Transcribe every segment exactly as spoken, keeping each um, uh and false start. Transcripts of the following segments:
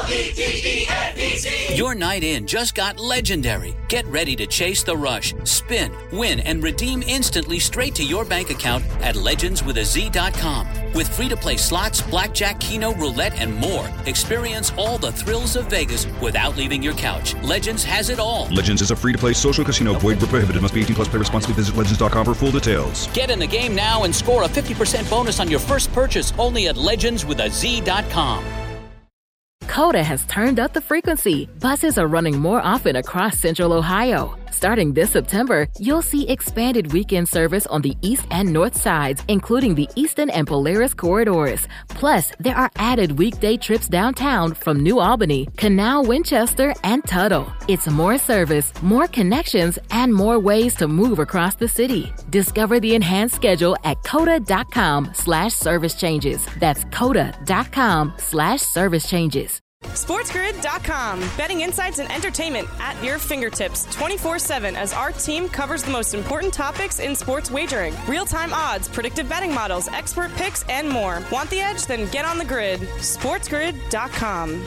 Your night in just got legendary. Get ready to chase the rush, spin, win, and redeem instantly straight to your bank account at legends with a z dot com. With free-to-play slots, blackjack, keno, roulette, and more, experience all the thrills of Vegas without leaving your couch. Legends has it all. Legends is a free-to-play social casino. Void where prohibited. Must be eighteen plus. Play responsibly. Visit legends dot com for full details. Get in the game now and score a fifty percent bonus on your first purchase only at legends with a z dot com. Coda has turned up the frequency. Buses are running more often across Central Ohio. Starting this September, you'll see expanded weekend service on the east and north sides, including the Eastern and Polaris corridors. Plus, there are added weekday trips downtown from New Albany, Canal, Winchester, and Tuttle. It's more service, more connections, and more ways to move across the city. Discover the enhanced schedule at coda.com slash service changes. That's coda.com slash service changes. SportsGrid dot com. Betting insights and entertainment at your fingertips twenty-four seven as our team covers the most important topics in sports wagering. Real-time odds, predictive betting models, expert picks, and more. Want the edge? Then get on the grid. SportsGrid dot com.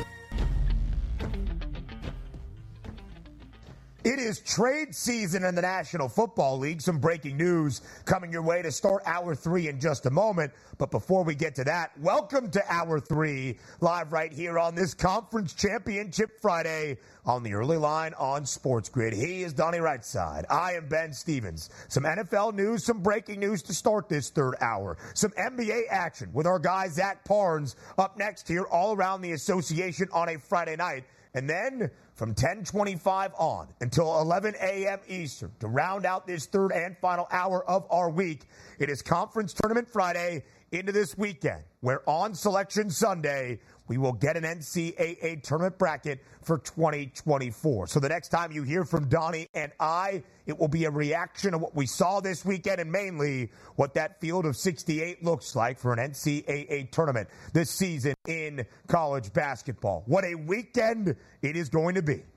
It is trade season in the National Football League. Some breaking news coming your way to start Hour three in just a moment. But before we get to that, welcome to Hour three, live right here on this Conference Championship Friday on the early line on Sports Grid. He is Donnie Rightside. I am Ben Stevens. Some N F L news, some breaking news to start this third hour. Some N B A action with our guy Zach Parnes up next here all around the association on a Friday night. And then from ten twenty-five on until eleven a.m. Eastern, to round out this third and final hour of our week, it is Conference Tournament Friday into this weekend, where on Selection Sunday, we will get an N C double A tournament bracket for twenty twenty-four. So the next time you hear from Donnie and I, it will be a reaction to what we saw this weekend and mainly what that field of sixty-eight looks like for an N C double A tournament this season in college basketball. What a weekend it is going to be.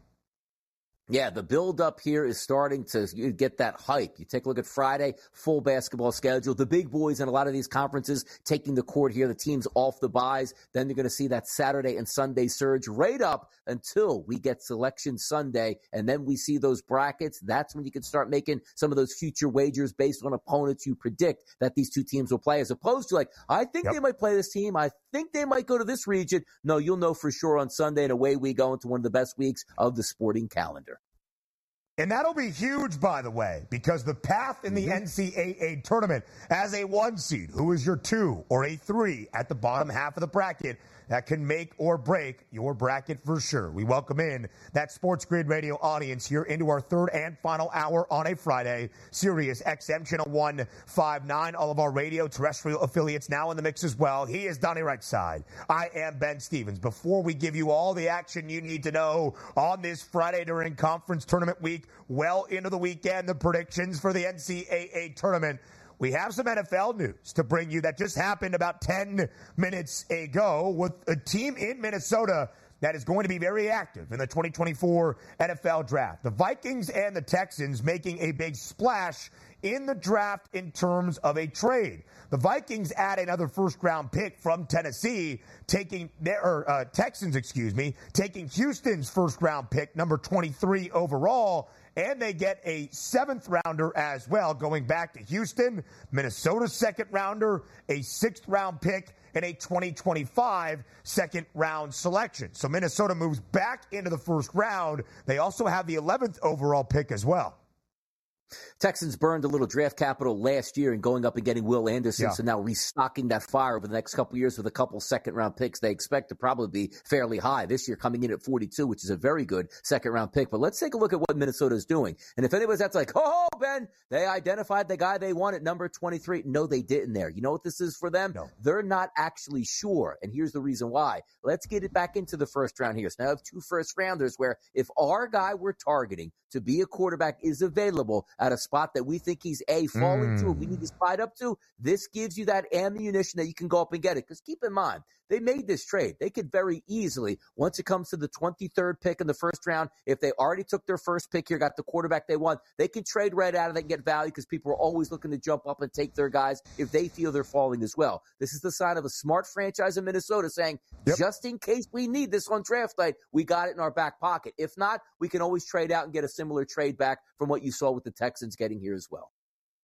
Yeah, the build-up here is starting to get that hype. You take a look at Friday, full basketball schedule. The big boys in a lot of these conferences taking the court here. The teams off the buys. Then you're going to see that Saturday and Sunday surge right up until we get Selection Sunday. And then we see those brackets. That's when you can start making some of those future wagers based on opponents you predict that these two teams will play, as opposed to like, I think yep. they might play this team. I think they might go to this region. No, you'll know for sure on Sunday, and away we go into one of the best weeks of the sporting calendar. And that'll be huge, by the way, because the path in the mm-hmm. N C double A tournament as a one seed, who is your two or a three at the bottom half of the bracket, that can make or break your bracket for sure. We welcome in that Sports Grid Radio audience here into our third and final hour on a Friday. Sirius X M Channel one fifty-nine, all of our radio terrestrial affiliates now in the mix as well. He is Donnie Rightside. I am Ben Stevens. Before we give you all the action you need to know on this Friday during conference tournament week, well into the weekend, the predictions for the N C double A tournament, we have some N F L news to bring you that just happened about ten minutes ago with a team in Minnesota that is going to be very active in the twenty twenty-four N F L draft. The Vikings and the Texans making a big splash in the draft in terms of a trade. The Vikings add another first-round pick from Tennessee, taking their or, uh, Texans, excuse me, taking Houston's first-round pick, number twenty-three overall. And they get a seventh rounder as well, going back to Houston, Minnesota's second rounder, a sixth round pick, and a twenty twenty-five second round selection. So Minnesota moves back into the first round. They also have the eleventh overall pick as well. Texans burned a little draft capital last year in going up and getting Will Anderson, yeah. so now restocking that fire over the next couple of years with a couple second-round picks. They expect to probably be fairly high this year, coming in at forty-two, which is a very good second-round pick. But let's take a look at what Minnesota is doing. And if anybody's that's like, oh, Ben, they identified the guy they want at number twenty-three. No, they didn't there. You know what this is for them? No. They're not actually sure, and here's the reason why. Let's get it back into the first round here. So now I have two first-rounders where if our guy we're targeting to be a quarterback is available at a spot that we think he's A, falling mm. to, we need to slide up to, this gives you that ammunition that you can go up and get it. Because keep in mind, they made this trade. They could very easily, once it comes to the twenty-third pick in the first round, if they already took their first pick here, got the quarterback they want, they can trade right out of it and get value because people are always looking to jump up and take their guys if they feel they're falling as well. This is the sign of a smart franchise in Minnesota saying, yep. just in case we need this on draft night, we got it in our back pocket. If not, we can always trade out and get a similar trade back from what you saw with the Texans getting here as well.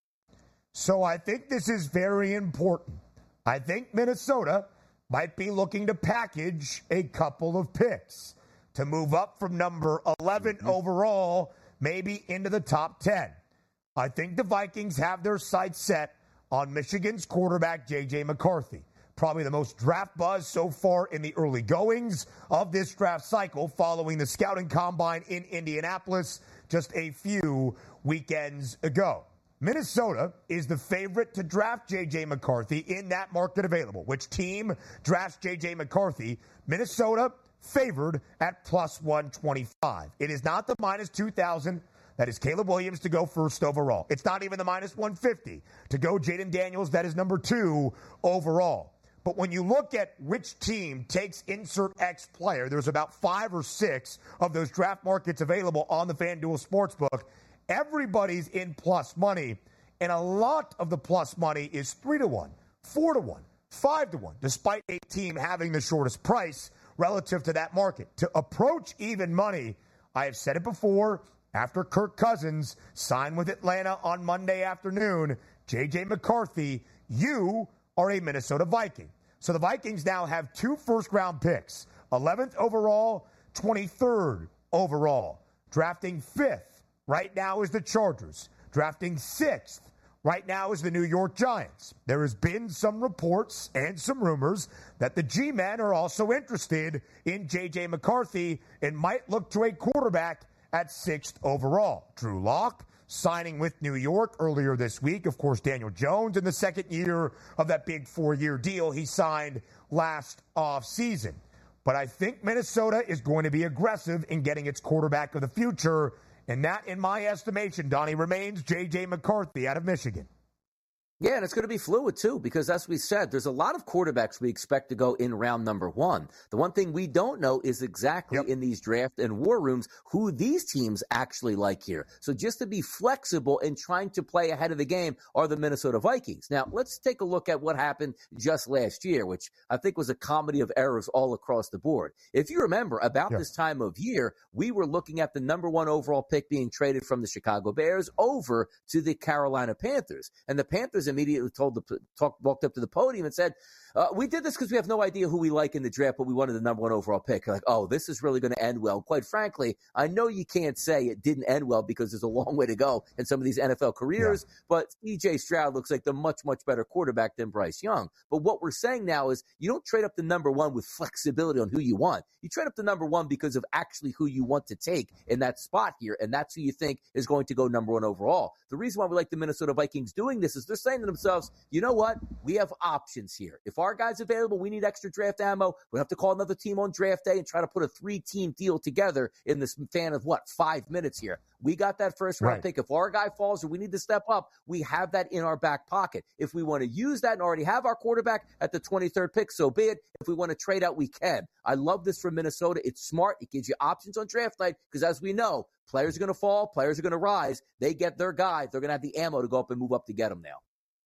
So I think this is very important. I think Minnesota might be looking to package a couple of picks to move up from number eleven mm-hmm. overall, maybe into the top ten. I think the Vikings have their sights set on Michigan's quarterback, J J McCarthy. Probably the most draft buzz so far in the early goings of this draft cycle following the scouting combine in Indianapolis just a few weekends ago. Minnesota is the favorite to draft J J McCarthy in that market available. Which team drafts J J McCarthy? Minnesota favored at plus one twenty-five. It is not the minus two thousand. That is Caleb Williams to go first overall. It's not even the minus one fifty to go Jaden Daniels. That is number two overall. But when you look at which team takes insert X player, there's about five or six of those draft markets available on the FanDuel Sportsbook. Everybody's in plus money, and a lot of the plus money is three to one, four to one, five to one, despite a team having the shortest price relative to that market. To approach even money, I have said it before, after Kirk Cousins signed with Atlanta on Monday afternoon, J J McCarthy, you are a Minnesota Viking. So the Vikings now have two first-round picks, eleventh overall, twenty-third overall. Drafting fifth right now is the Chargers. Drafting sixth right now is the New York Giants. There has been some reports and some rumors that the G-men are also interested in J J McCarthy and might look to a quarterback at sixth overall. Drew Lock signing with New York earlier this week. Of course, Daniel Jones in the second year of that big four-year deal he signed last offseason. But I think Minnesota is going to be aggressive in getting its quarterback of the future. And that, in my estimation, Donnie, remains J J McCarthy out of Michigan. Yeah, and it's going to be fluid, too, because as we said, there's a lot of quarterbacks we expect to go in round number one. The one thing we don't know is exactly yep. in these draft and war rooms who these teams actually like here. So just to be flexible and trying to play ahead of the game are the Minnesota Vikings. Now, let's take a look at what happened just last year, which I think was a comedy of errors all across the board. If you remember, about yep. this time of year, we were looking at the number one overall pick being traded from the Chicago Bears over to the Carolina Panthers. And the Panthers immediately told the talk, walked up to the podium and said, uh, we did this because we have no idea who we like in the draft, but we wanted the number one overall pick. Like, oh, this is really going to end well. Quite frankly, I know you can't say it didn't end well because there's a long way to go in some of these N F L careers, yeah. but C J Stroud looks like the much, much better quarterback than Bryce Young. But what we're saying now is you don't trade up the number one with flexibility on who you want. You trade up the number one because of actually who you want to take in that spot here, and that's who you think is going to go number one overall. The reason why we like the Minnesota Vikings doing this is they're saying to themselves, you know what? We have options here. If our guy's available, we need extra draft ammo. We have to call another team on draft day and try to put a three-team deal together in this span of, what, five minutes here. We got that first-round right. pick. If our guy falls or we need to step up, we have that in our back pocket. If we want to use that and already have our quarterback at the twenty-third pick, so be it. If we want to trade out, we can. I love this for Minnesota. It's smart. It gives you options on draft night because, as we know, players are going to fall, players are going to rise. They get their guy. They're going to have the ammo to go up and move up to get them now.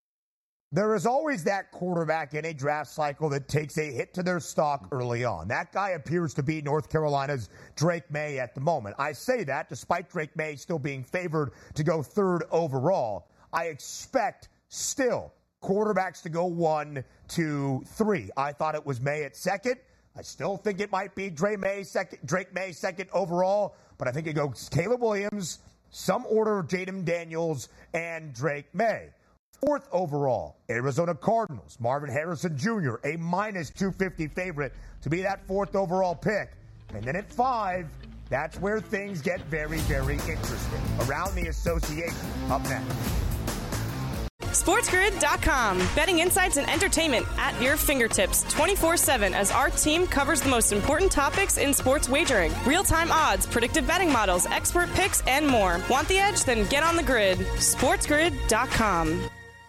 There is always that quarterback in a draft cycle that takes a hit to their stock early on. That guy appears to be North Carolina's Drake May at the moment. I say that despite Drake May still being favored to go third overall. I expect still quarterbacks to go one, two, three. I thought it was May at second. I still think it might be Drake May second, Drake May second overall, but I think it goes Caleb Williams, some order of Jaden Daniels, and Drake May. Fourth overall, Arizona Cardinals, Marvin Harrison Junior, a minus two fifty favorite to be that fourth overall pick. And then at five, that's where things get very, very interesting. Around the association, up next. SportsGrid dot com. Betting insights and entertainment at your fingertips twenty-four seven as our team covers the most important topics in sports wagering. Real-time odds, predictive betting models, expert picks, and more. Want the edge? Then get on the grid. SportsGrid dot com.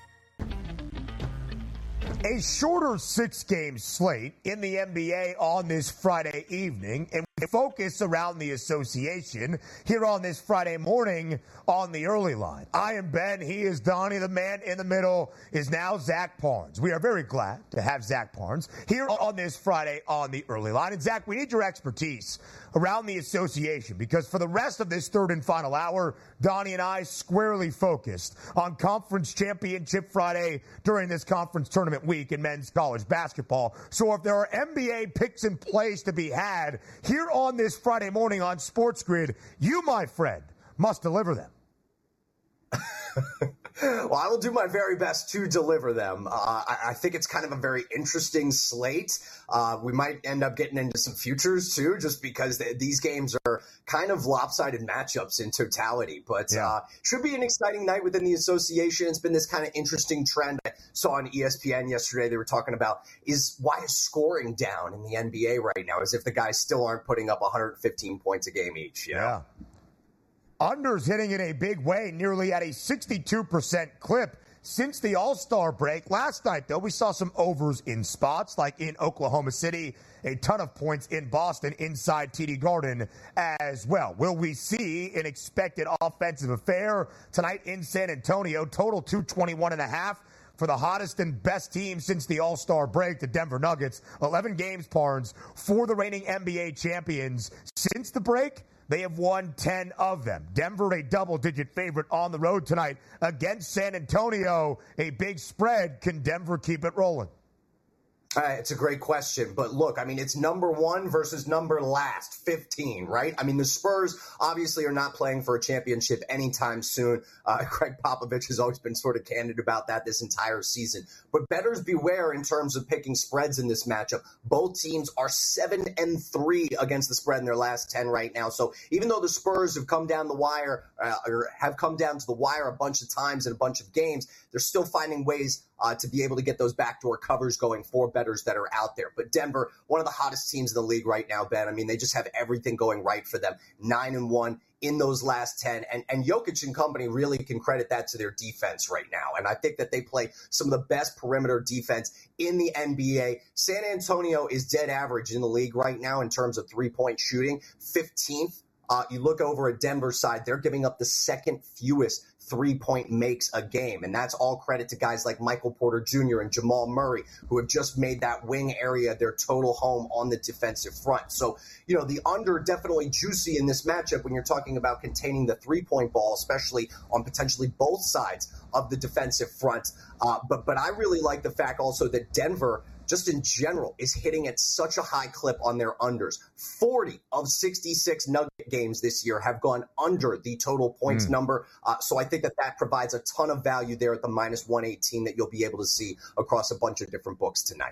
A shorter six-game slate in the N B A on this Friday evening, and we focus around the association here on this Friday morning on the early line. I am Ben. He is Donnie. The man in the middle is now Zach Parnes. We are very glad to have Zach Parnes here on this Friday on the early line. And Zach, we need your expertise around the association because for the rest of this third and final hour, Donnie and I squarely focused on Conference Championship Friday during this conference tournament week in men's college basketball. So if there are N B A picks in place to be had here on this Friday morning on Sports Grid, you, my friend, must deliver them. Well, I will do my very best to deliver them. Uh, I, I think it's kind of a very interesting slate. Uh, we might end up getting into some futures, too, just because th- these games are kind of lopsided matchups in totality. But yeah. uh, should be an exciting night within the association. It's been this kind of interesting trend I saw on E S P N yesterday. They were talking about is why is scoring down in the N B A right now, as if the guys still aren't putting up one hundred fifteen points a game each. You know? Yeah. Unders hitting in a big way, nearly at a sixty-two percent clip since the All-Star break. Last night, though, we saw some overs in spots, like in Oklahoma City, a ton of points in Boston inside T D Garden as well. Will we see an expected offensive affair tonight in San Antonio? Total two twenty-one and a half for the hottest and best team since the All-Star break, the Denver Nuggets. eleven games, Parnes, for the reigning N B A champions since the break. They have won ten of them. Denver, a double-digit favorite on the road tonight against San Antonio. A big spread. Can Denver keep it rolling? Uh, it's a great question. But look, I mean, it's number one versus number last, fifteen, right? I mean, the Spurs obviously are not playing for a championship anytime soon. Uh, Greg Popovich has always been sort of candid about that this entire season. But bettors beware in terms of picking spreads in this matchup. Both teams are seven and three against the spread in their last ten right now. So even though the Spurs have come down the wire, uh, or have come down to the wire a bunch of times in a bunch of games, they're still finding ways Uh, to be able to get those backdoor covers going for bettors that are out there. But Denver, one of the hottest teams in the league right now, Ben. I mean, they just have everything going right for them. Nine and one in those last ten. And, and Jokic and company really can credit that to their defense right now. And I think that they play some of the best perimeter defense in the N B A. San Antonio is dead average in the league right now in terms of three-point shooting, fifteenth. Uh, you look over at Denver's side, they're giving up the second fewest three-point makes a game. And that's all credit to guys like Michael Porter Junior and Jamal Murray, who have just made that wing area their total home on the defensive front. So, you know, the under definitely juicy in this matchup when you're talking about containing the three-point ball, especially on potentially both sides of the defensive front. Uh, but, but I really like the fact also that Denver, just in general, is hitting at such a high clip on their unders. forty of sixty-six Nugget games this year have gone under the total points mm. number. Uh, so I think that that provides a ton of value there at the minus one eighteen that you'll be able to see across a bunch of different books tonight.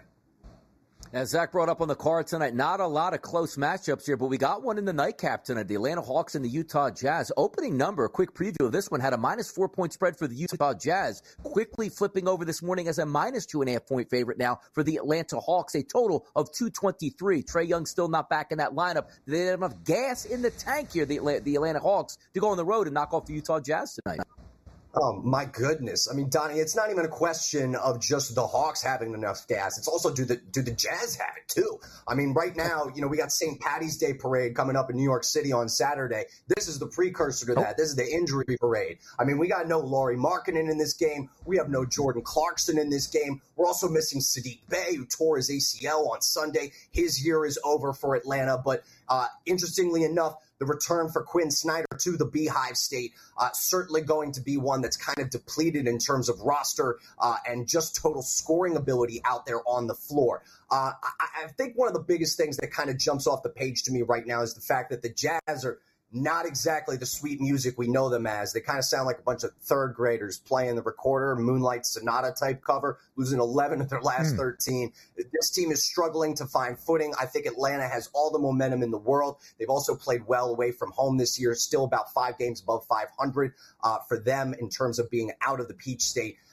As Zach brought up on the card tonight, not a lot of close matchups here, but we got one in the nightcap tonight. The Atlanta Hawks and the Utah Jazz. Opening number, a quick preview of this one, had a minus four-point spread for the Utah Jazz, quickly flipping over this morning as a minus two-and-a-half-point favorite now for the Atlanta Hawks, a total of two twenty-three. Trae Young still not back in that lineup. They have enough gas in the tank here, the, the Atlanta Hawks, to go on the road and knock off the Utah Jazz tonight. Oh, my goodness. I mean, Donnie, it's not even a question of just the Hawks having enough gas. It's also do the do the Jazz have it, too? I mean, right now, you know, we got Saint Patty's Day parade coming up in New York City on Saturday. This is the precursor to that. This is the injury parade. I mean, we got no Lauri Markkanen in this game. We have no Jordan Clarkson in this game. We're also missing Sadiq Bey, who tore his A C L on Sunday. His year is over for Atlanta. But uh, interestingly enough, the return for Quinn Snyder to the Beehive State, uh, certainly going to be one that's kind of depleted in terms of roster uh, and just total scoring ability out there on the floor. Uh, I, I think one of the biggest things that kind of jumps off the page to me right now is the fact that the Jazz are not exactly the sweet music we know them as. They kind of sound like a bunch of third graders playing the recorder, Moonlight Sonata type cover, losing eleven of their last mm. thirteen. This team is struggling to find footing. I think Atlanta has all the momentum in the world. They've also played well away from home this year, still about five games above five hundred uh, for them in terms of being out of the Peach State.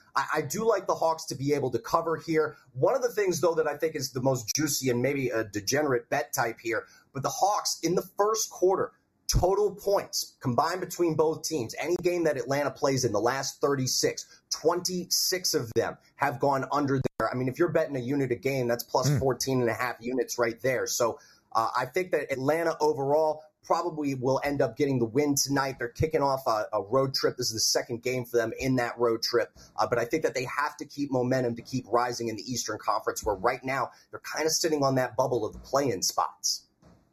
I, I do like the Hawks to be able to cover here. One of the things, though, that I think is the most juicy and maybe a degenerate bet type here, but the Hawks in the first quarter, total points combined between both teams, any game that Atlanta plays in the last thirty-six, twenty-six of them have gone under there. I mean, if you're betting a unit a game, that's plus mm. fourteen and a half units right there. So uh, I think that Atlanta overall probably will end up getting the win tonight. They're kicking off a, a road trip. This is the second game for them in that road trip. Uh, but I think that they have to keep momentum to keep rising in the Eastern Conference, where right now they're kind of sitting on that bubble of the play-in spots.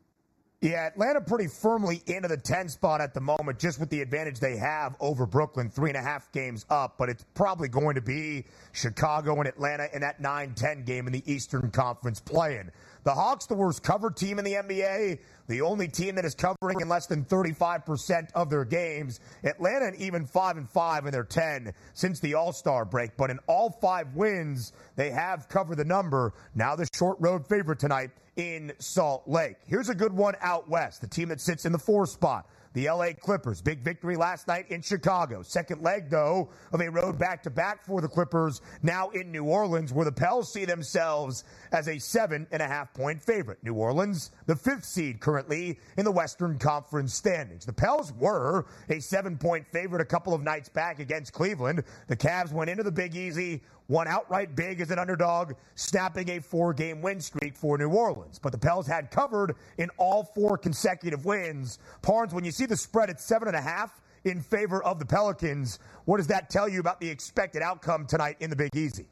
Yeah, Atlanta pretty firmly into the ten spot at the moment, just with the advantage they have over Brooklyn, three and a half games up. But it's probably going to be Chicago and Atlanta in that nine ten game in the Eastern Conference play-in. The Hawks, the worst covered team in the N B A, the only team that is covering in less than thirty-five percent of their games. Atlanta and even five and five in their ten since the All-Star break. But in all five wins, they have covered the number. Now the short road favorite tonight in Salt Lake. Here's a good one out west, the team that sits in the four spot. The L A Clippers, big victory last night in Chicago. Second leg, though, of a road back-to-back for the Clippers, now in New Orleans, where the Pels see themselves as a seven and a half point favorite. New Orleans, the fifth seed currently in the Western Conference standings. The Pels were a seven-point favorite a couple of nights back against Cleveland. The Cavs went into the Big Easy, won outright big as an underdog, snapping a four-game win streak for New Orleans. But the Pels had covered in all four consecutive wins. Parnes, when you see the spread at seven and a half in favor of the Pelicans, what does that tell you about the expected outcome tonight in the Big Easy?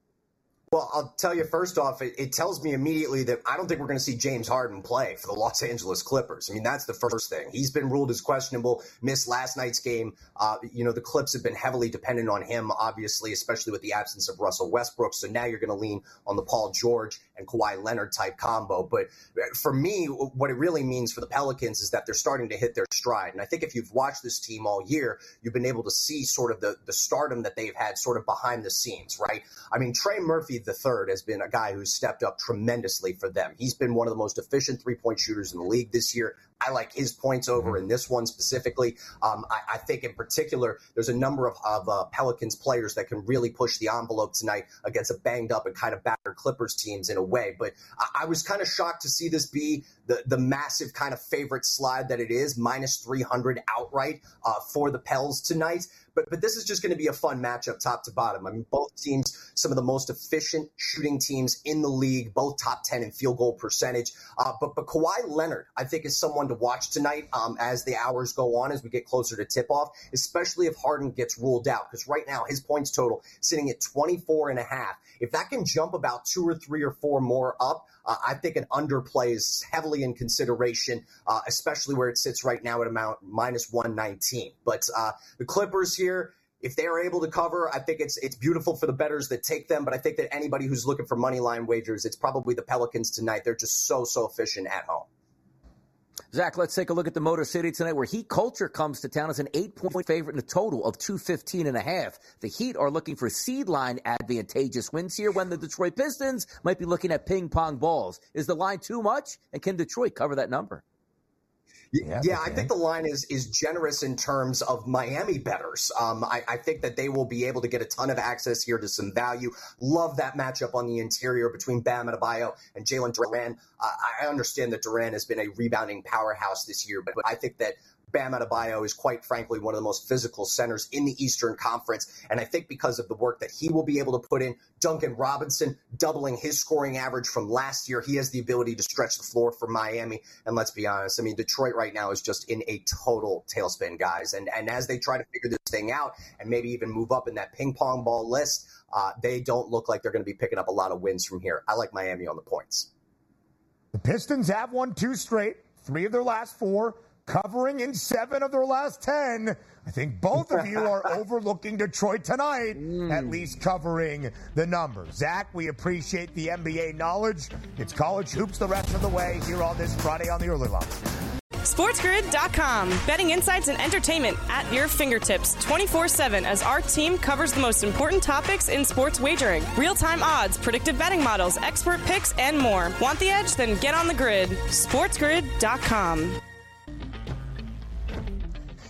Well, I'll tell you, first off, it, it tells me immediately that I don't think we're going to see James Harden play for the Los Angeles Clippers. I mean, that's the first thing. He's been ruled as questionable, missed last night's game. Uh, you know, the Clips have been heavily dependent on him, obviously, especially with the absence of Russell Westbrook. So now you're going to lean on the Paul George and Kawhi Leonard type combo. But for me, what it really means for the Pelicans is that they're starting to hit their stride. And I think if you've watched this team all year, you've been able to see sort of the, the stardom that they've had sort of behind the scenes, right? I mean, Trey Murphy the third has been a guy who's stepped up tremendously for them. He's been one of the most efficient three-point shooters in the league this year. I like his points over in this one specifically. Um, I, I think in particular, there's a number of, of uh, Pelicans players that can really push the envelope tonight against a banged up and kind of battered Clippers teams in a way. But I, I was kind of shocked to see this be the, the massive kind of favorite slide that it is, minus three hundred outright uh, for the Pels tonight. But but this is just going to be a fun matchup top to bottom. I mean, both teams, some of the most efficient shooting teams in the league, both top ten in field goal percentage. Uh, but, but Kawhi Leonard, I think, is someone to watch tonight um, as the hours go on, as we get closer to tip-off, especially if Harden gets ruled out. Because right now, his points total sitting at twenty-four and a half. If that can jump about two or three or four more up, Uh, I think an underplay is heavily in consideration, uh, especially where it sits right now at amount minus one nineteen. But uh, the Clippers here, if they are able to cover, I think it's it's beautiful for the bettors that take them. But I think that anybody who's looking for money line wagers, it's probably the Pelicans tonight. They're just so, so efficient at home. Zach, let's take a look at the Motor City tonight, where Heat Culture comes to town as an eight-point favorite in a total of two fifteen and a half. The Heat are looking for seed line advantageous wins here, when the Detroit Pistons might be looking at ping-pong balls. Is the line too much, and can Detroit cover that number? Yeah, yeah I think the line is is generous in terms of Miami bettors. Um, I, I think that they will be able to get a ton of access here to some value. Love that matchup on the interior between Bam Adebayo and Jalen Duran. Uh, I understand that Duran has been a rebounding powerhouse this year, but, but I think that Bam Adebayo is, quite frankly, one of the most physical centers in the Eastern Conference. And I think because of the work that he will be able to put in, Duncan Robinson doubling his scoring average from last year, he has the ability to stretch the floor for Miami. And let's be honest, I mean, Detroit right now is just in a total tailspin, guys. And, and as they try to figure this thing out and maybe even move up in that ping pong ball list, uh, they don't look like they're going to be picking up a lot of wins from here. I like Miami on the points. The Pistons have won two straight, three of their last four, covering in seven of their last ten. I think both of you are overlooking Detroit tonight, mm. at least covering the numbers. Zach, we appreciate the N B A knowledge. It's college hoops the rest of the way here on this Friday on the Early Line. SportsGrid dot com. Betting insights and entertainment at your fingertips twenty-four seven as our team covers the most important topics in sports wagering. Real-time odds, predictive betting models, expert picks, and more. Want the edge? Then get on the grid. SportsGrid dot com.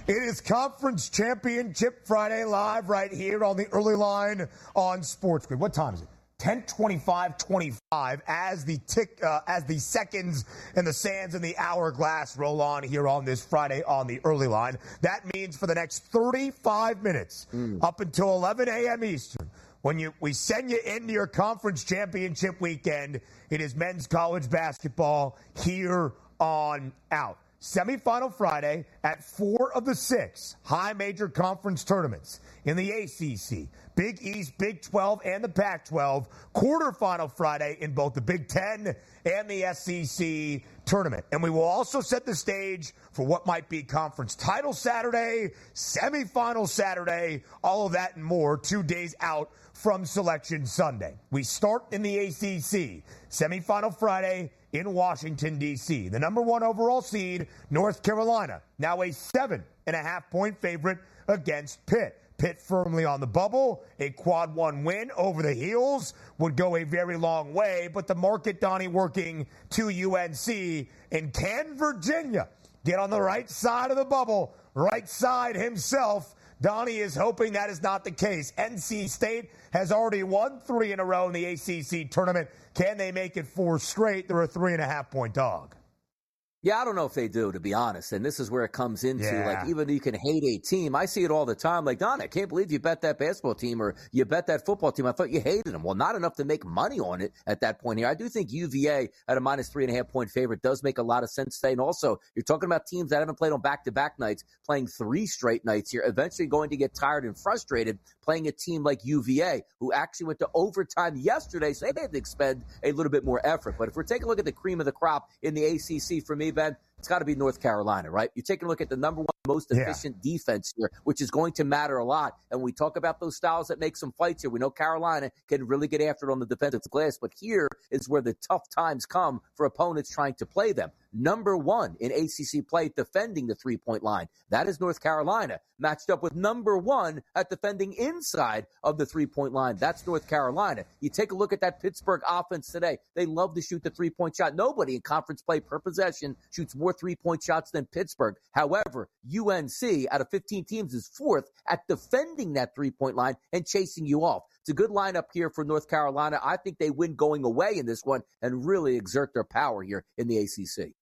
It is Conference Championship Friday live right here on the early line on Sports Grid. What time is it? ten twenty-five twenty-five as the tick uh, as the seconds and the sands and the hourglass roll on here on this Friday on the early line. That means for the next thirty-five minutes mm. up until eleven a.m. Eastern, when you we send you into your conference championship weekend, it is men's college basketball here on out. Semifinal Friday at four of the six high major conference tournaments in the A C C, Big East, Big twelve, and the Pac twelve. Quarterfinal Friday in both the Big Ten and the S E C tournament. And we will also set the stage for what might be conference title Saturday, semifinal Saturday, all of that and more two days out from Selection Sunday. We start in the A C C, semifinal Friday in Washington, D C The number one overall seed, North Carolina, now a seven and a half point favorite against Pitt. Pitt firmly on the bubble. A quad one win over the Heels would go a very long way, but the market, Donnie, working to U N C. And can Virginia get on the right side of the bubble, right side himself? Donnie is hoping that is not the case. N C State has already won three in a row in the A C C tournament. Can they make it four straight? They're a three and a half point dog. Yeah, I don't know if they do, to be honest. And this is where it comes into, yeah. like, even though you can hate a team, I see it all the time. Like, Don, I can't believe you bet that basketball team or you bet that football team. I thought you hated them. Well, not enough to make money on it at that point here. I do think U V A at a minus three and a half point favorite does make a lot of sense today. And also, you're talking about teams that haven't played on back-to-back nights, playing three straight nights here, eventually going to get tired and frustrated playing a team like U V A, who actually went to overtime yesterday, so they had to expend a little bit more effort. But if we're taking a look at the cream of the crop in the A C C for me, Ben, it's got to be North Carolina, right? You're taking a look at the number one most efficient yeah. defense here, which is going to matter a lot. And we talk about those styles that make some fights here. We know Carolina can really get after it on the defensive glass, but here is where the tough times come for opponents trying to play them. Number one in A C C play defending the three-point line. That is North Carolina, matched up with number one at defending inside of the three-point line. That's North Carolina. You take a look at that Pittsburgh offense today. They love to shoot the three-point shot. Nobody in conference play per possession shoots more three-point shots than Pittsburgh. However, U N C, out of fifteen teams, is fourth at defending that three-point line and chasing you off. It's a good lineup here for North Carolina. I think they win going away in this one and really exert their power here in the A C C.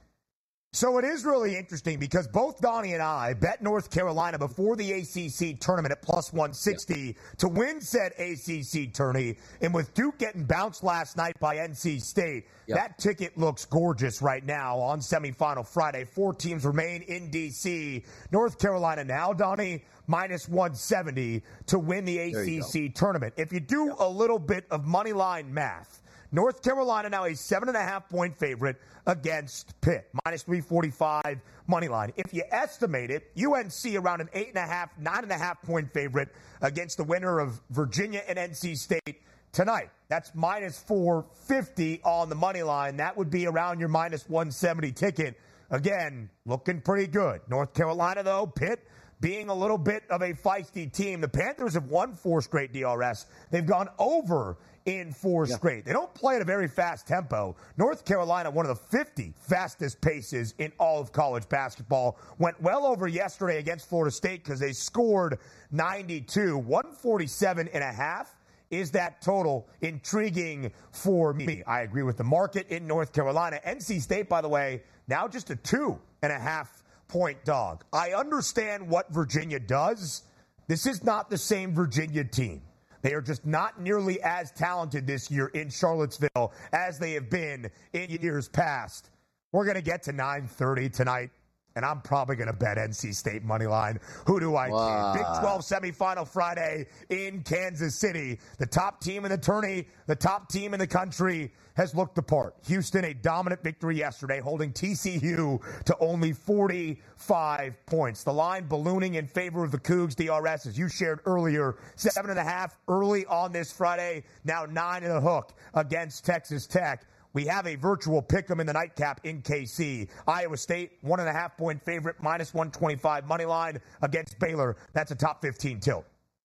So it is really interesting because both Donnie and I bet North Carolina before the A C C tournament at plus one sixty yeah. to win said A C C tourney. And with Duke getting bounced last night by N C State, yeah. that ticket looks gorgeous right now on semifinal Friday. Four teams remain in D C North Carolina now, Donnie, minus one seventy to win the A C C tournament. If you do yeah. a little bit of money line math, North Carolina now a seven and a half point favorite against Pitt, minus three forty-five money line. If you estimate it, U N C around an eight and a half, nine and a half point favorite against the winner of Virginia and N C State tonight. That's minus four fifty on the money line. That would be around your minus one seventy ticket. Again, looking pretty good. North Carolina, though, Pitt being a little bit of a feisty team. The Panthers have won four straight D R S. They've gone over in four yeah. straight. They don't play at a very fast tempo. North Carolina, one of the fifty fastest paces in all of college basketball, went well over yesterday against Florida State because they scored ninety-two. one forty-seven and a half is that total. Intriguing for me. I agree with the market in North Carolina. N C State, by the way, now just a two and a half point dog. I understand what Virginia does. This is not the same Virginia team. They are just not nearly as talented this year in Charlottesville as they have been in years past. We're going to get to nine thirty tonight, and I'm probably going to bet N C State money line. Who do I wow. Big twelve semifinal Friday in Kansas City. The top team in the tourney, the top team in the country has looked the part. Houston, a dominant victory yesterday, holding T C U to only forty-five points. The line ballooning in favor of the Cougs, D R S, as you shared earlier, seven and a half early on this Friday, now nine in the hook against Texas Tech. We have a virtual pick'em in the nightcap in K C. Iowa State, one and a half point favorite, minus one twenty-five money line against Baylor. That's a top fifteen tilt.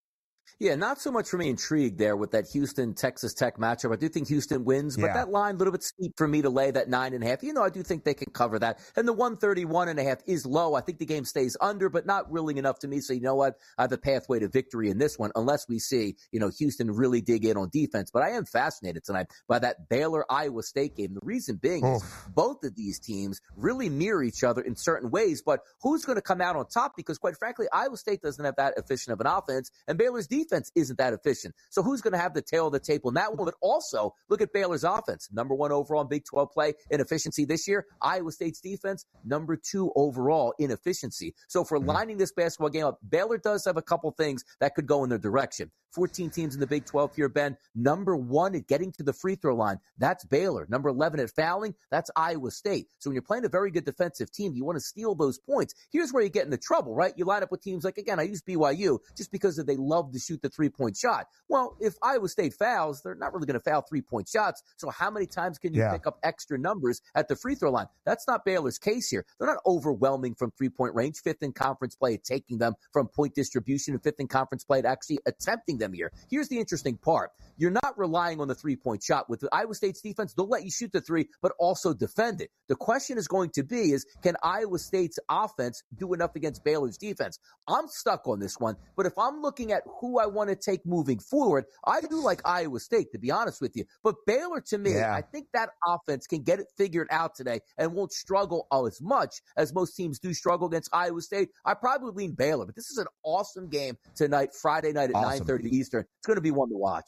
Yeah, not so much for me intrigued there with that Houston-Texas Tech matchup. I do think Houston wins, but yeah. that line a little bit steep for me to lay that nine and a half. You know, I do think they can cover that. And the one thirty-one and a half is low. I think the game stays under, but not really enough to me. So you know what? I have the pathway to victory in this one, unless we see, you know, Houston really dig in on defense. But I am fascinated tonight by that Baylor-Iowa State game. The reason being Oof. is both of these teams really mirror each other in certain ways, but who's going to come out on top? Because quite frankly, Iowa State doesn't have that efficient of an offense, and Baylor's defense defense isn't that efficient. So who's going to have the tail of the tape on that one? But also, look at Baylor's offense. Number one overall in Big twelve play in efficiency this year. Iowa State's defense, number two overall in efficiency. So if we're mm-hmm. lining this basketball game up, Baylor does have a couple things that could go in their direction. fourteen teams in the Big twelve here, Ben. Number one at getting to the free throw line, that's Baylor. Number eleven at fouling, that's Iowa State. So when you're playing a very good defensive team, you want to steal those points. Here's where you get into trouble, right? You line up with teams like, again, I use B Y U just because they love to shoot the three-point shot. Well, if Iowa State fouls, they're not really going to foul three-point shots. So how many times can you yeah. pick up extra numbers at the free throw line? That's not Baylor's case here. They're not overwhelming from three-point range. Fifth in conference play at taking them from point distribution, and fifth in conference play at actually attempting them here. Here's the interesting part. You're not relying on the three-point shot. With the Iowa State's defense, they'll let you shoot the three, but also defend it. The question is going to be is, can Iowa State's offense do enough against Baylor's defense? I'm stuck on this one, but if I'm looking at who I want to take moving forward, I do like Iowa State, to be honest with you. But Baylor, to me, yeah. I think that offense can get it figured out today and won't struggle as much as most teams do struggle against Iowa State. I probably lean Baylor, but this is an awesome game tonight, Friday night at awesome. nine thirty Eastern. It's going to be one to watch.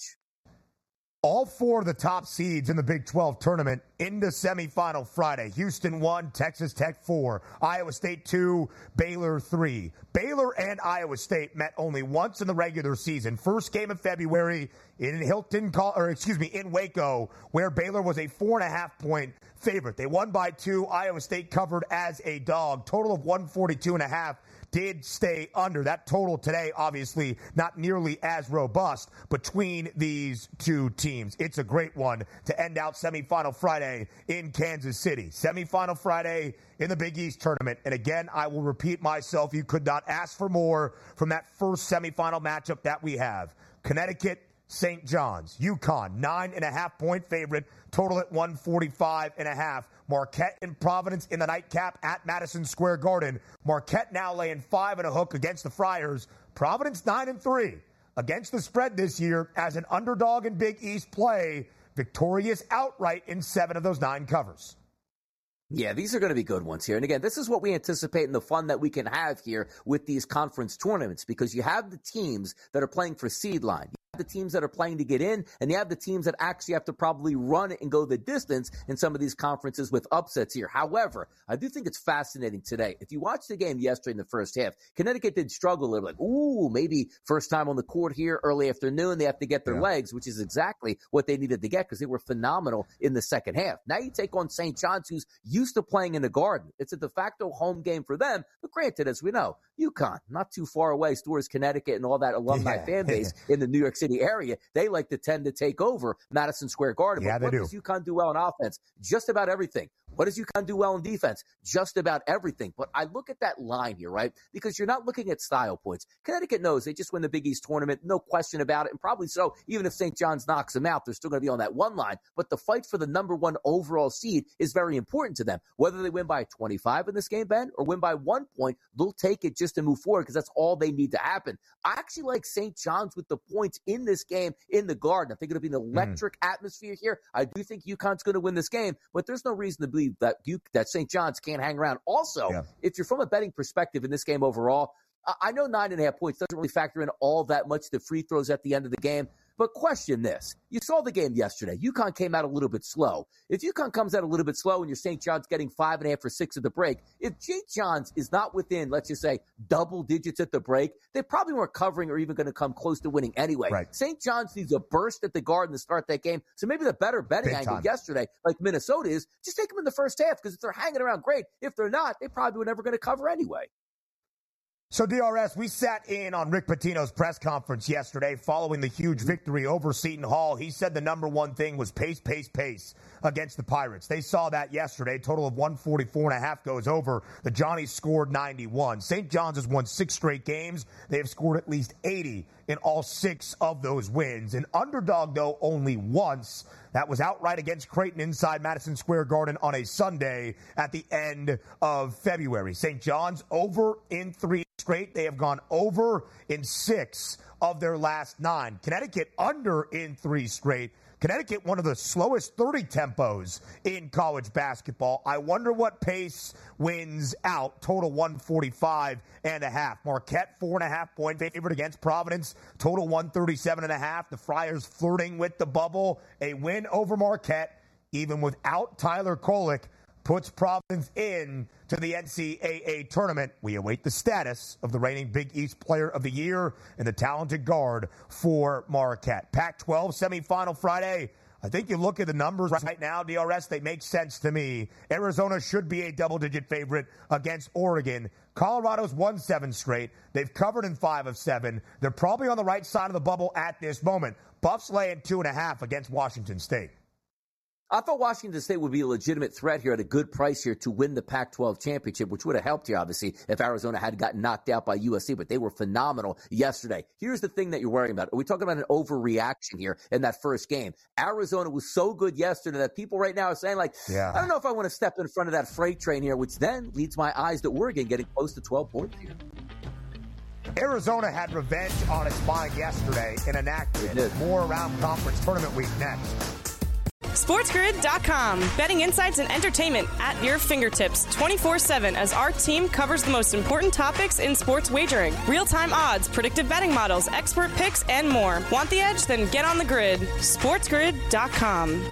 All four of the top seeds in the Big twelve tournament into semifinal Friday. Houston one, Texas Tech four, Iowa State two, Baylor three. Baylor and Iowa State met only once in the regular season. First game of February in Hilton, or excuse me, in Waco, where Baylor was a four and a half point favorite. They won by two. Iowa State covered as a dog. Total of one forty-two and a half. Did stay under. That total today, obviously, not nearly as robust between these two teams. It's a great one to end out semifinal Friday in Kansas City. Semifinal Friday in the Big East tournament. And again, I will repeat myself. You could not ask for more from that first semifinal matchup that we have. Connecticut, Saint John's, UConn, nine and a half point favorite, total at one forty-five and a half. Marquette and Providence in the nightcap at Madison Square Garden. Marquette now laying five and a hook against the Friars. Providence nine and three against the spread this year as an underdog in Big East play, victorious outright in seven of those nine covers. Yeah, these are going to be good ones here. And again, this is what we anticipate in the fun that we can have here with these conference tournaments, because you have the teams that are playing for seed line. The teams that are playing to get in, and you have the teams that actually have to probably run it and go the distance in some of these conferences with upsets here. However, I do think it's fascinating today. If you watch the game yesterday in the first half, Connecticut did struggle a little, like, ooh, maybe first time on the court here, early afternoon, they have to get their yeah. legs, which is exactly what they needed to get because they were phenomenal in the second half. Now you take on Saint John's, who's used to playing in the Garden. It's a de facto home game for them, but granted, as we know, UConn, not too far away, towards Connecticut and all that alumni yeah. fan base in the New York City area, they like to tend to take over Madison Square Garden. Yeah, but they what do. does UConn do well in offense? Just about everything. What does UConn do well in defense? Just about everything. But I look at that line here, right? Because you're not looking at style points. Connecticut knows they just win the Big East tournament, no question about it, and probably so. Even if Saint John's knocks them out, they're still going to be on that one line. But the fight for the number one overall seed is very important to them. Whether they win by twenty-five in this game, Ben, or win by one point, they'll take it just to move forward because that's all they need to happen. I actually like Saint John's with the points in this game in the Garden. I think it'll be an electric mm. atmosphere here. I do think UConn's going to win this game, but there's no reason to believe that you, that Saint John's can't hang around. Also, yeah. if you're from a betting perspective in this game overall, I know nine and a half points doesn't really factor in all that much to free throws at the end of the game. But question this. You saw the game yesterday. UConn came out a little bit slow. If UConn comes out a little bit slow and your Saint John's getting five and a half or six at the break, if Saint John's is not within, let's just say, double digits at the break, they probably weren't covering or even going to come close to winning anyway. Right. Saint John's needs a burst at the Garden to start that game. So maybe the better betting Big angle time. yesterday, like Minnesota is, just take them in the first half because if they're hanging around, great. If they're not, they probably were never going to cover anyway. So, D R S, we sat in on Rick Pitino's press conference yesterday following the huge victory over Seton Hall. He said the number one thing was pace, pace, pace against the Pirates. They saw that yesterday. Total of one forty-four and a half goes over. The Johnnies scored ninety-one. Saint John's has won six straight games. They have scored at least eighty in all six of those wins. An underdog, though, only once. That was outright against Creighton inside Madison Square Garden on a Sunday at the end of February. Saint John's over in three straight. They have gone over in six of their last nine. Connecticut under in three straight. Connecticut, one of the slowest thirty tempos in college basketball. I wonder what pace wins out. Total one forty-five and a half. Marquette, four and a half point favorite against Providence. Total one thirty-seven and a half. The Friars flirting with the bubble. A win over Marquette, even without Tyler Kolek, puts Providence in to the N C double A tournament. We await the status of the reigning Big East Player of the Year and the talented guard for Marquette. Pac twelve semifinal Friday. I think you look at the numbers right now, D R S, they make sense to me. Arizona should be a double-digit favorite against Oregon. Colorado's won seven straight. They've covered in five of seven. They're probably on the right side of the bubble at this moment. Buffs laying two and a half against Washington State. I thought Washington State would be a legitimate threat here at a good price here to win the Pac twelve championship, which would have helped here, obviously, if Arizona had gotten knocked out by U S C, but they were phenomenal yesterday. Here's the thing that you're worrying about. Are we talking about an overreaction here in that first game? Arizona was so good yesterday that people right now are saying, like, yeah. I don't know if I want to step in front of that freight train here, which then leads my eyes to Oregon getting close to twelve points here. Arizona had revenge on its mind yesterday in enactment. More around conference tournament week next. SportsGrid dot com. Betting insights and entertainment at your fingertips twenty-four seven as our team covers the most important topics in sports wagering. Real-time odds, predictive betting models, expert picks, and more. Want the edge? Then get on the grid. SportsGrid dot com.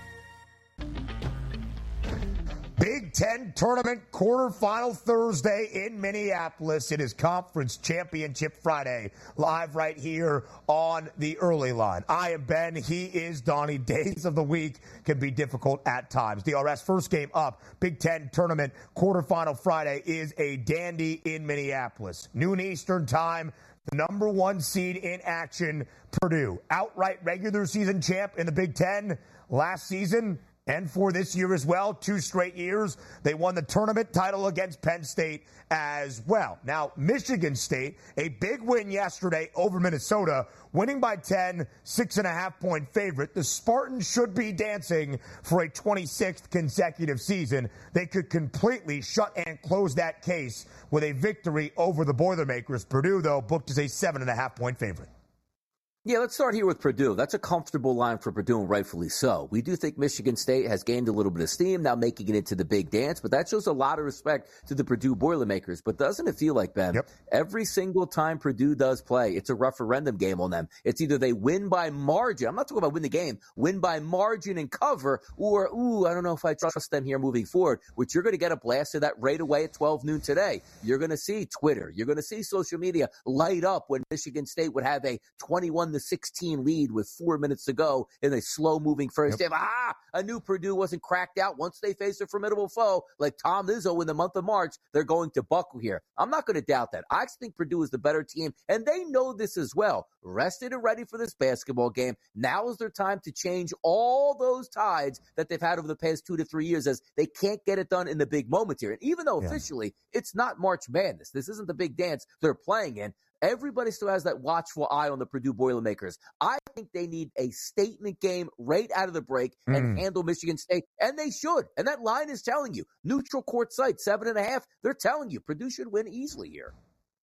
Big Ten Tournament quarterfinal Thursday in Minneapolis. It is Conference Championship Friday, live right here on the Early Line. I am Ben. He is Donnie. Days of the week can be difficult at times. D R S first game up. Big Ten Tournament quarterfinal Friday is a dandy in Minneapolis. Noon Eastern time. The number one seed in action, Purdue. Outright regular season champ in the Big Ten last season. And for this year as well, two straight years, they won the tournament title against Penn State as well. Now, Michigan State, a big win yesterday over Minnesota, winning by ten, six and a half point favorite. The Spartans should be dancing for a twenty-sixth consecutive season. They could completely shut and close that case with a victory over the Boilermakers. Purdue, though, booked as a seven and a half point favorite. Yeah, let's start here with Purdue. That's a comfortable line for Purdue, and rightfully so. We do think Michigan State has gained a little bit of steam, now making it into the big dance, but that shows a lot of respect to the Purdue Boilermakers. But doesn't it feel like, Ben, yep. every single time Purdue does play, it's a referendum game on them. It's either they win by margin, I'm not talking about win the game, win by margin and cover, or, ooh, I don't know if I trust them here moving forward, which you're going to get a blast of that right away at twelve noon today. You're going to see Twitter, you're going to see social media light up when Michigan State would have a twenty-one to sixteen lead with four minutes to go in a slow-moving first yep. half. Ah, I knew Purdue wasn't cracked out. Once they face a formidable foe like Tom Izzo in the month of March, they're going to buckle here. I'm not going to doubt that. I think Purdue is the better team, and they know this as well. Rested and ready for this basketball game. Now is their time to change all those tides that they've had over the past two to three years, as they can't get it done in the big moments here. And even though yeah. officially it's not March Madness, this isn't the big dance they're playing in, everybody still has that watchful eye on the Purdue Boilermakers. I think they need a statement game right out of the break mm. and handle Michigan State, and they should. And that line is telling you. Neutral court site, seven and a half. They're telling you Purdue should win easily here.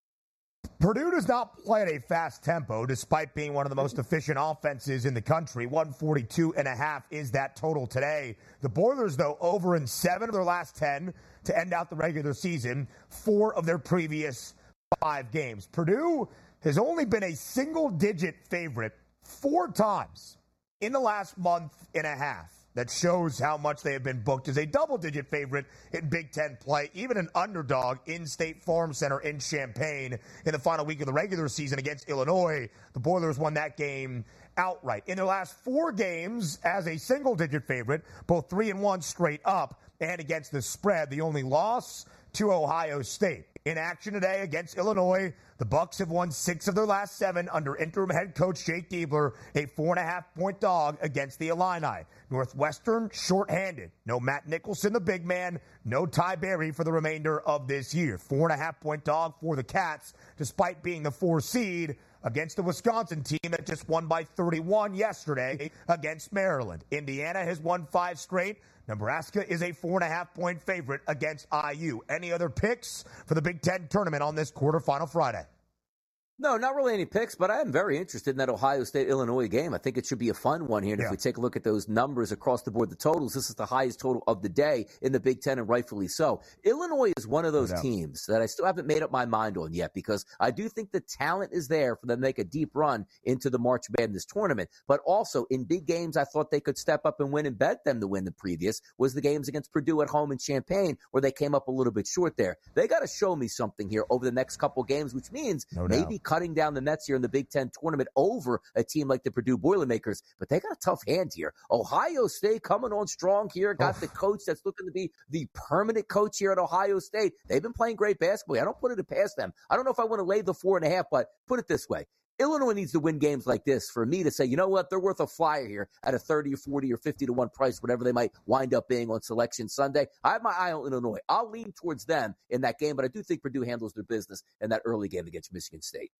Purdue does not play at a fast tempo, despite being one of the most efficient offenses in the country. one forty-two and a half is that total today. The Boilers, though, over in seven of their last ten to end out the regular season, four of their previous five games. Purdue has only been a single-digit favorite four times in the last month and a half. That shows how much they have been booked as a double-digit favorite in Big Ten play, even an underdog in State Farm Center in Champaign in the final week of the regular season against Illinois. The Boilers won that game outright. In their last four games as a single-digit favorite, both three and one straight up, and against the spread, the only loss to Ohio State. in action today against Illinois. The Bucks have won six of their last seven under interim head coach Jake Diebler, a four and a half point dog against the Illini. Northwestern shorthanded. No Matt Nicholson, the big man. No Ty Berry for the remainder of this year. Four and a half point dog for the Cats, despite being the four seed against the Wisconsin team that just won by thirty-one yesterday against Maryland. Indiana has won five straight. Nebraska is a four and a half point favorite against I U. Any other picks for the Big Ten tournament on this quarterfinal Friday? No, not really any picks, but I am very interested in that Ohio State-Illinois game. I think it should be a fun one here. And yeah. if we take a look at those numbers across the board, the totals, this is the highest total of the day in the Big Ten, and rightfully so. Illinois is one of those no teams that I still haven't made up my mind on yet, because I do think the talent is there for them to make a deep run into the March Madness tournament. But also, in big games, I thought they could step up and win and bet them to win. The previous was the games against Purdue at home in Champaign, where they came up a little bit short there. They got to show me something here over the next couple games, which means no maybe doubt. cutting down the nets here in the Big Ten tournament over a team like the Purdue Boilermakers. But they got a tough hand here. Ohio State coming on strong here. Got the coach that's looking to be the permanent coach here at Ohio State. They've been playing great basketball. I don't put it past them. I don't know if I want to lay the four and a half, but put it this way. Illinois needs to win games like this for me to say, you know what, they're worth a flyer here at a thirty or forty or fifty to one price, whatever they might wind up being on Selection Sunday. I have my eye on Illinois. I'll lean towards them in that game, but I do think Purdue handles their business in that early game against Michigan State.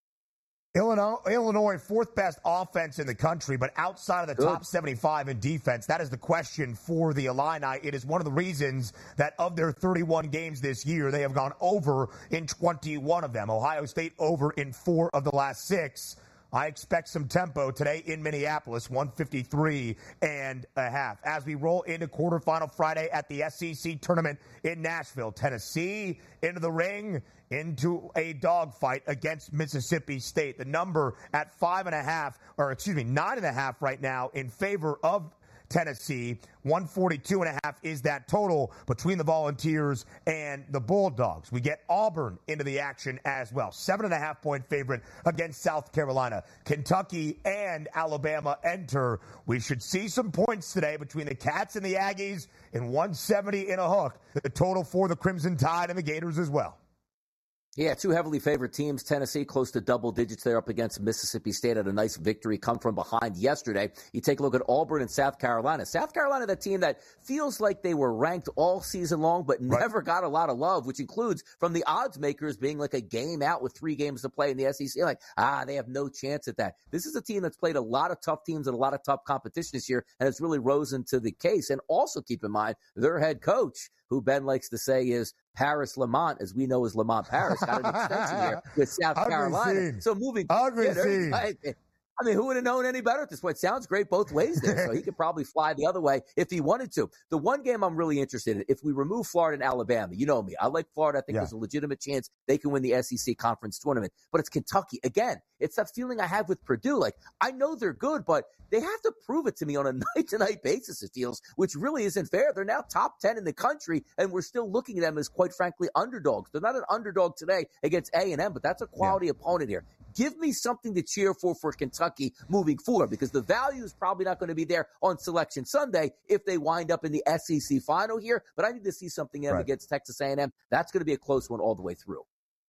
Illinois, Illinois, fourth best offense in the country, but outside of the Good. top seventy-five in defense. That is the question for the Illini. It is one of the reasons that of their thirty-one games this year, they have gone over in twenty-one of them. Ohio State over in four of the last six. I expect some tempo today in Minneapolis, one fifty-three and a half. As we roll into quarterfinal Friday at the S E C tournament in Nashville, Tennessee into the ring, into a dogfight against Mississippi State. The number at five and a half, or excuse me, nine and a half right now in favor of Tennessee. one forty-two and a half is that total between the Volunteers and the Bulldogs. We get Auburn into the action as well. Seven and a half point favorite against South Carolina. Kentucky and Alabama enter. We should see some points today between the Cats and the Aggies, and one seventy in a hook. The total for the Crimson Tide and the Gators as well. Yeah, two heavily favored teams. Tennessee close to double digits there up against Mississippi State at a nice victory come from behind yesterday. You take a look at Auburn and South Carolina. South Carolina, that team that feels like they were ranked all season long but right. never got a lot of love, which includes from the odds makers being like a game out with three games to play in the S E C. Like, ah, they have no chance at that. This is a team that's played a lot of tough teams and a lot of tough competition this year, and it's really risen to the case. And also keep in mind, their head coach, who Ben likes to say is Paris Lamont, as we know as Lamont Paris, got an extension here with South Carolina. Scene. So moving, Ugly yeah, scene. I, I mean, who would have known any better at this point? Sounds great both ways there, so he could probably fly the other way if he wanted to. The one game I'm really interested in, if we remove Florida and Alabama, you know me, I like Florida. I think yeah. there's a legitimate chance they can win the S E C conference tournament. But it's Kentucky. Again, it's that feeling I have with Purdue. Like, I know they're good, but they have to prove it to me on a night-to-night basis, it feels, which really isn't fair. They're now top ten in the country, and we're still looking at them as, quite frankly, underdogs. They're not an underdog today against A and M, but that's a quality yeah. opponent here. Give me something to cheer for for Kentucky moving forward, because the value is probably not going to be there on Selection Sunday if they wind up in the S E C final here. But I need to see something right. against Texas A and M. That's going to be a close one all the way through.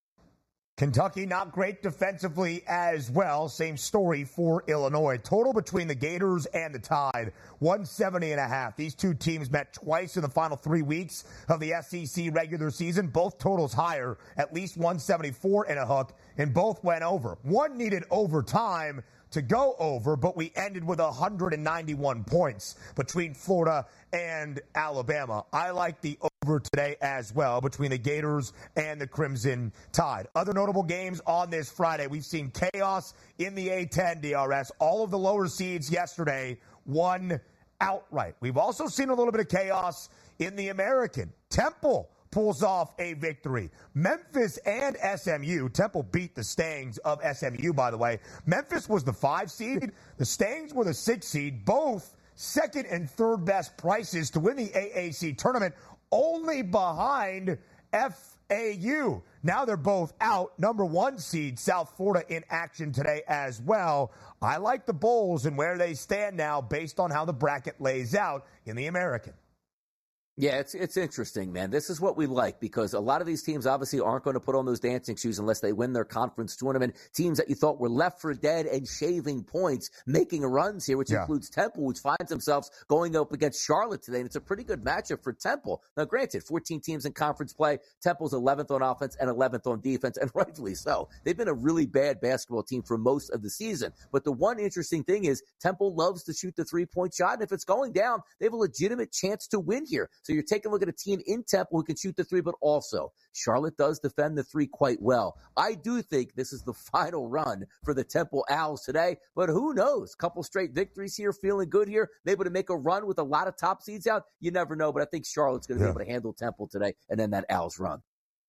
Kentucky not great defensively as well. Same story for Illinois. Total between the Gators and the Tide, one seventy and a half. These two teams met twice in the final three weeks of the S E C regular season. Both totals higher, at least one seventy-four and a hook, and both went over. One needed overtime to go over, but we ended with one hundred ninety-one points between Florida and Alabama. I like the over today as well between the Gators and the Crimson Tide. Other notable games on this Friday. We've seen chaos in the A ten, D R S. All of the lower seeds yesterday won outright. We've also seen a little bit of chaos in the American. Temple pulls off a victory. Memphis and S M U. Temple beat the Stangs of S M U, by the way. Memphis was the five seed. The Stangs were the six seed. Both second and third best prices to win the A A C tournament, only behind F A U. Now they're both out. Number one seed, South Florida, in action today as well. I like the Bulls and where they stand now based on how the bracket lays out in the American. Yeah, it's it's interesting, man. This is what we like because a lot of these teams obviously aren't going to put on those dancing shoes unless they win their conference tournament. Teams that you thought were left for dead and shaving points, making runs here, which yeah. includes Temple, which finds themselves going up against Charlotte today. And it's a pretty good matchup for Temple. Now, granted, fourteen teams in conference play. Temple's eleventh on offense and eleventh on defense, and rightfully so. They've been a really bad basketball team for most of the season. But the one interesting thing is Temple loves to shoot the three-point shot, and if it's going down, they have a legitimate chance to win here. So you're taking a look at a team in Temple who can shoot the three, but also Charlotte does defend the three quite well. I do think this is the final run for the Temple Owls today, but who knows? Couple straight victories here, feeling good here, maybe to make a run with a lot of top seeds out. You never know, but I think Charlotte's going to yeah. be able to handle Temple today and then that Owls run.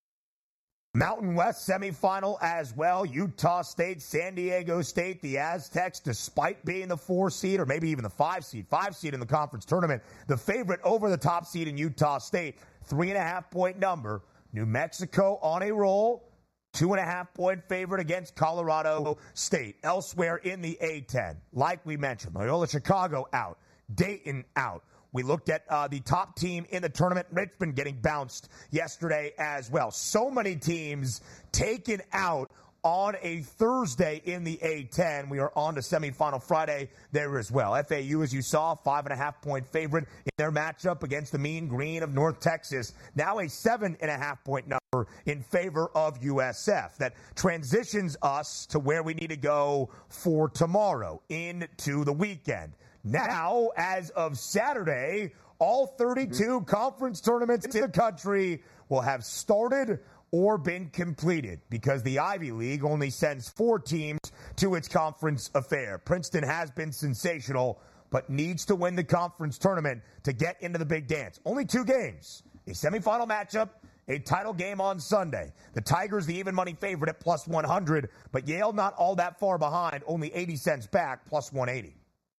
Mountain West semifinal as well. Utah State, San Diego State, the Aztecs, despite being the four seed or maybe even the five seed, five seed in the conference tournament, the favorite over the top seed in Utah State, three and a half point number. New Mexico on a roll, two and a half point favorite against Colorado State. Elsewhere in the A ten, like we mentioned, Loyola Chicago out, Dayton out. We looked at uh, the top team in the tournament, Richmond, getting bounced yesterday as well. So many teams taken out on a Thursday in the A ten. We are on to semifinal Friday there as well. F A U, as you saw, five and a half point favorite in their matchup against the Mean Green of North Texas. Now a seven and a half point number in favor of U S F. That transitions us to where we need to go for tomorrow into the weekend. Now, as of Saturday, all thirty-two conference tournaments in the country will have started or been completed because the Ivy League only sends four teams to its conference affair. Princeton has been sensational, but needs to win the conference tournament to get into the big dance. Only two games, a semifinal matchup, a title game on Sunday. The Tigers, the even money favorite at plus one hundred, but Yale not all that far behind, only eighty cents back, plus one eighty.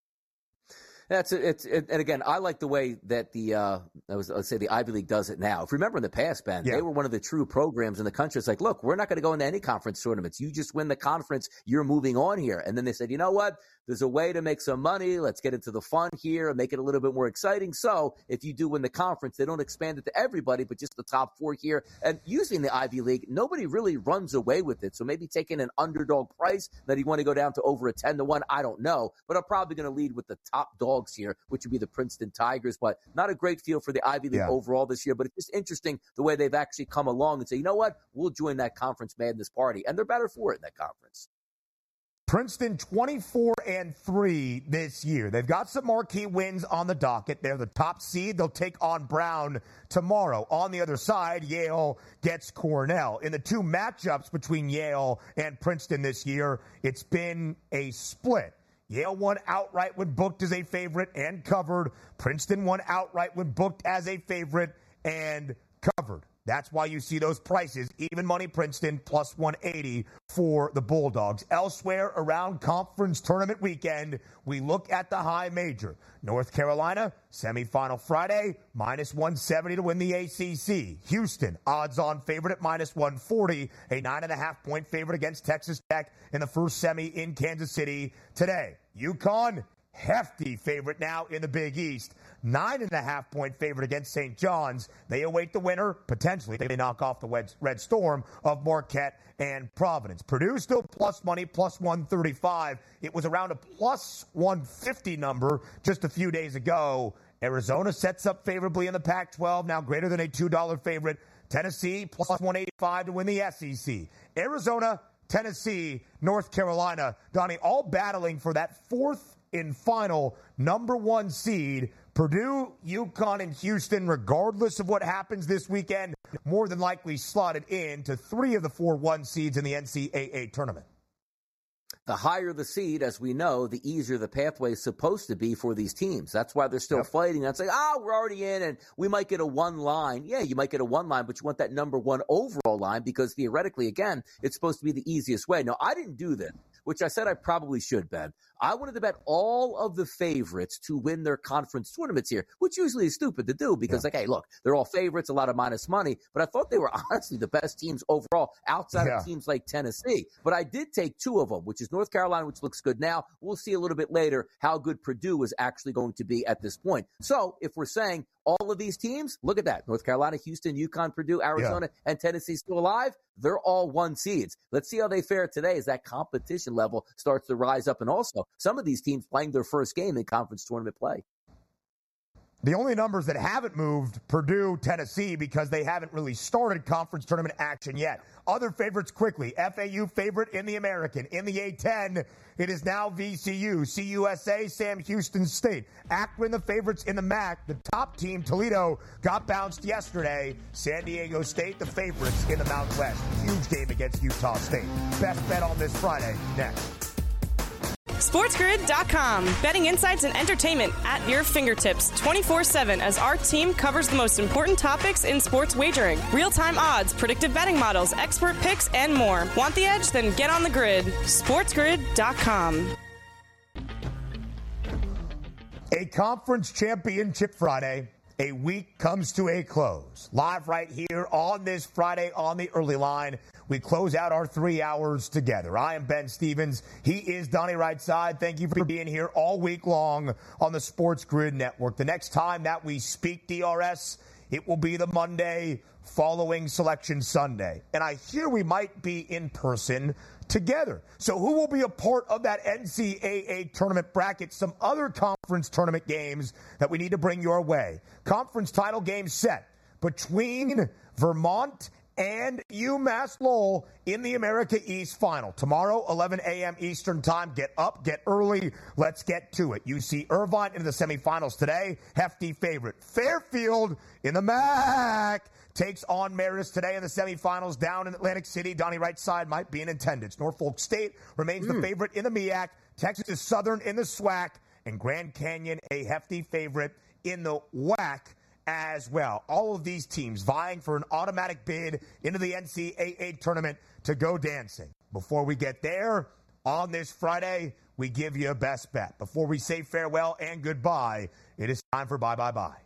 That's it, it's it, and again, I like the way that the uh, I was let's say the Ivy League does it now. If you remember in the past, Ben, yeah. they were one of the true programs in the country. It's like, look, we're not going to go into any conference tournaments. You just win the conference, you're moving on here. And then they said, you know what? There's a way to make some money. Let's get into the fun here and make it a little bit more exciting. So if you do win the conference, they don't expand it to everybody, but just the top four here. And using the Ivy League, nobody really runs away with it. So maybe taking an underdog price that you want to go down to over a ten to one, I don't know. But I'm probably going to lead with the top dogs here, which would be the Princeton Tigers. But not a great feel for the Ivy League yeah. overall this year. But it's just interesting the way they've actually come along and say, you know what? We'll join that conference madness party. And they're better for it in that conference. Princeton twenty-four and three this year. They've got some marquee wins on the docket. They're the top seed. They'll take on Brown tomorrow. On the other side, Yale gets Cornell. In the two matchups between Yale and Princeton this year, it's been a split. Yale won outright when booked as a favorite and covered. Princeton won outright when booked as a favorite and covered. That's why you see those prices. Even money Princeton plus one eighty for the Bulldogs. Elsewhere around conference tournament weekend, we look at the high major. North Carolina, semifinal Friday, minus one seventy to win the A C C. Houston, odds-on favorite at minus one forty, a nine and a half point favorite against Texas Tech in the first semi in Kansas City today. UConn, hefty favorite now in the Big East. Nine and a half point favorite against Saint John's. They await the winner, potentially. They knock off the Red Storm of Marquette and Providence. Purdue still plus money, plus one thirty-five. It was around a plus one fifty number just a few days ago. Arizona sets up favorably in the Pac twelve, now greater than a two dollar favorite. Tennessee plus one eighty-five to win the S E C. Arizona, Tennessee, North Carolina, Donnie, all battling for that fourth and final number one seed. Purdue, UConn, and Houston, regardless of what happens this weekend, more than likely slotted in to three of the four one seeds in the N C double A tournament. The higher the seed, as we know, the easier the pathway is supposed to be for these teams. That's why they're still yep. fighting. That's like, ah, oh, we're already in, and we might get a one line. Yeah, you might get a one line, but you want that number one overall line because theoretically, again, it's supposed to be the easiest way. Now, I didn't do this, which I said I probably should, Ben. I wanted to bet all of the favorites to win their conference tournaments here, which usually is stupid to do because, yeah. like, hey, look, they're all favorites, a lot of minus money, but I thought they were honestly the best teams overall outside yeah. of teams like Tennessee. But I did take two of them, which is North Carolina, which looks good now. We'll see a little bit later how good Purdue is actually going to be at this point. So if we're saying all of these teams, look at that. North Carolina, Houston, UConn, Purdue, Arizona, yeah. and Tennessee still alive. They're all one seeds. Let's see how they fare today as that competition level starts to rise up. And also, some of these teams playing their first game in conference tournament play. The only numbers that haven't moved, Purdue, Tennessee, because they haven't really started conference tournament action yet. Other favorites quickly. F A U favorite in the American. In the A ten, it is now V C U. C U S A, Sam Houston State. Akron, the favorites in the M A C. The top team, Toledo, got bounced yesterday. San Diego State, the favorites in the Mountain West. Huge game against Utah State. Best bet on this Friday. Next. SportsGrid dot com. Betting insights and entertainment at your fingertips twenty-four seven as our team covers the most important topics in sports wagering. Real-time odds, predictive betting models, expert picks, and more. Want the edge? Then get on the grid. SportsGrid dot com. A conference championship Friday. A week comes to a close. Live right here on this Friday on the early line. We close out our three hours together. I am Ben Stevens. He is Donnie Rightside. Thank you for being here all week long on the Sports Grid Network. The next time that we speak D R S, it will be the Monday following Selection Sunday. And I hear we might be in person together. So who will be a part of that N C double A tournament bracket? Some other conference tournament games that we need to bring your way. Conference title game set between Vermont and UMass Lowell in the America East Final. Tomorrow, eleven a.m. Eastern Time. Get up, get early. Let's get to it. U C Irvine into the semifinals today. Hefty favorite. Fairfield in the M A C takes on Marist today in the semifinals down in Atlantic City. Donnie Rightside might be in attendance. Norfolk State remains mm. the favorite in the M E A C. Texas Southern in the S W A C. And Grand Canyon a hefty favorite in the W A C as well. All of these teams vying for an automatic bid into the N C double A tournament to go dancing. Before we get there, on this Friday, we give you a best bet. Before we say farewell and goodbye, it is time for Bye Bye Bye.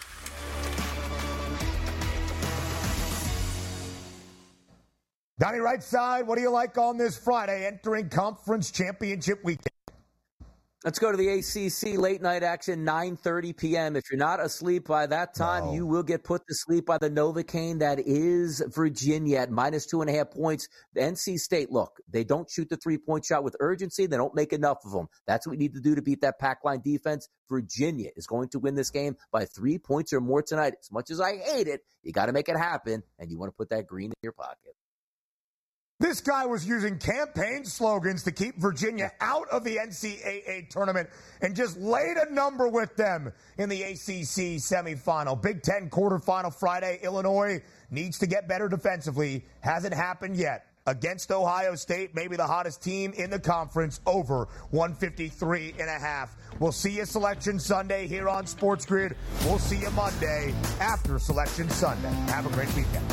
Donnie Rightside, what do you like on this Friday entering conference championship weekend? Let's go to the A C C late night action, nine thirty p.m. If you're not asleep by that time, no. you will get put to sleep by the Novocaine that is Virginia at minus two and a half points. The N C State, look, they don't shoot the three-point shot with urgency. They don't make enough of them. That's what we need to do to beat that pack line defense. Virginia is going to win this game by three points or more tonight. As much as I hate it, you got to make it happen, and you want to put that green in your pocket. This guy was using campaign slogans to keep Virginia out of the N C double A tournament and just laid a number with them in the A C C semifinal. Big Ten quarterfinal Friday. Illinois needs to get better defensively. Hasn't happened yet. Against Ohio State, maybe the hottest team in the conference, over one fifty-three and a half. We'll see you Selection Sunday here on Sports Grid. We'll see you Monday after Selection Sunday. Have a great weekend.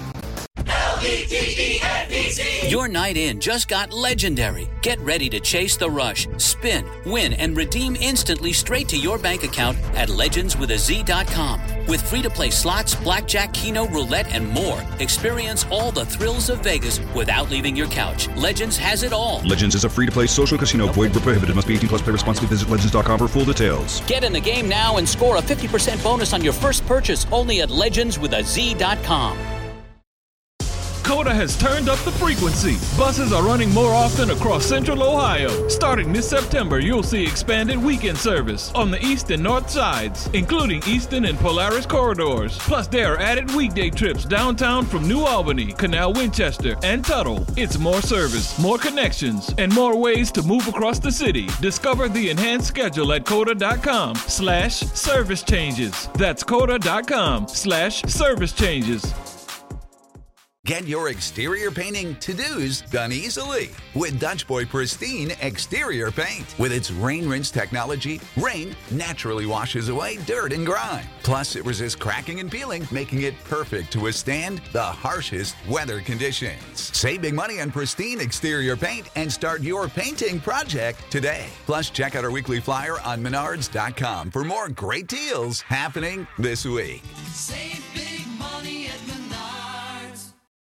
Your night in just got legendary. Get ready to chase the rush, spin, win, and redeem instantly straight to your bank account at legends with a z dot com. With free-to-play slots, blackjack, keno, roulette, and more, experience all the thrills of Vegas without leaving your couch. Legends has it all. Legends is a free-to-play social casino. Void where prohibited. Must be eighteen plus. Play responsibly. Visit legends dot com for full details. Get in the game now and score a fifty percent bonus on your first purchase only at legends with a z dot com. COTA has turned up the frequency. Buses are running more often across Central Ohio. Starting this September, you'll see expanded weekend service on the east and north sides, including Eastern and Polaris corridors. Plus, there are added weekday trips downtown from New Albany, Canal Winchester, and Tuttle. It's more service, more connections, and more ways to move across the city. Discover the enhanced schedule at COTA.com slash service changes. That's COTA.com slash service changes. Get your exterior painting to-dos done easily with Dutch Boy Pristine Exterior Paint. With its rain rinse technology, rain naturally washes away dirt and grime. Plus, it resists cracking and peeling, making it perfect to withstand the harshest weather conditions. Save big money on Pristine Exterior Paint and start your painting project today. Plus, check out our weekly flyer on menards dot com for more great deals happening this week.